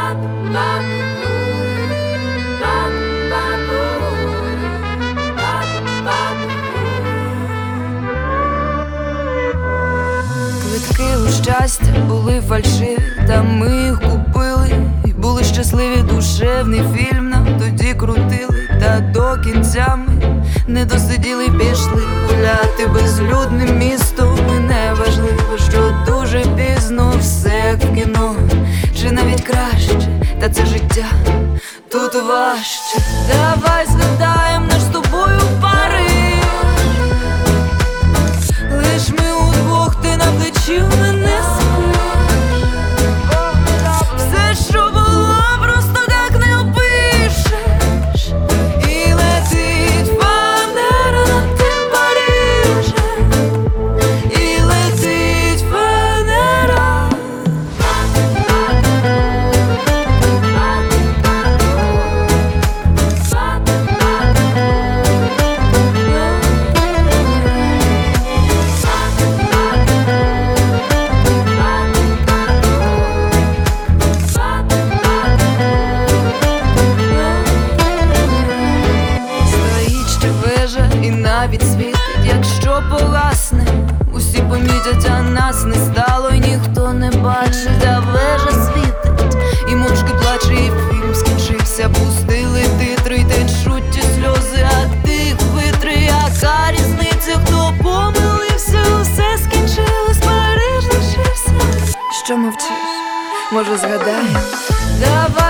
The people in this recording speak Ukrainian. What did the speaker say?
Квитки у щастя були фальшиві, та ми їх купили і були щасливі. Душевний фільм нам тоді крутили, та до кінця ми не досиділи, пішли гуляти безлюдним містом. І не важливо, що дуже пізно, все як в кіно, чи навіть краще, та це життя тут важче. Давай згадаєм наш з тобою Париж. Лиш ми удвох, ти на плечі в мене спиш. Все, що було, просто так не опишеш. І летить фанера над тим Парижем. І летить фанера. Стоїть ще вежа і навіть світить, якщо погасне, усі помітять, а нас не стало, і ніхто не бачить. А вежа світить і мовчки плаче, і фільм скінчився. Пустили титри, й течуть ті сльози, а тих витри, яка різниця, хто помилився, усе скінчилось, Париж лишився. Що мовчиш? Може згадаєм? Давай